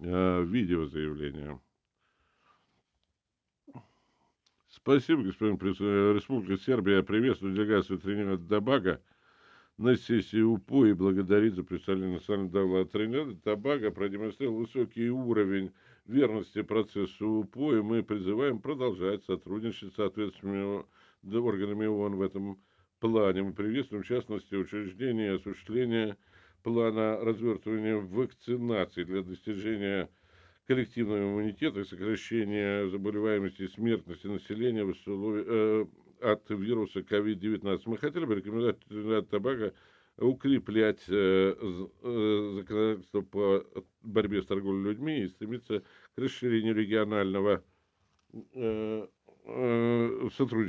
видеозаявление. Спасибо, господин председатель. Республика Сербия приветствует делегацию Тринидада и Тобаго на сессии УПО и благодарит за представление национального дела. Тринидад и Тобаго продемонстрировал высокий уровень верности процессу УПО, и мы призываем продолжать сотрудничать с соответствующими органами ООН в этом плане. Мы приветствуем, в частности, учреждение и осуществление плана развертывания вакцинации для достижения коллективного иммунитета и сокращения заболеваемости и смертности населения от вируса COVID-19. Мы хотели бы рекомендовать Тринидад и Тобаго укреплять законодательство по борьбе с торговлей людьми и стремиться к расширению регионального сотрудничества.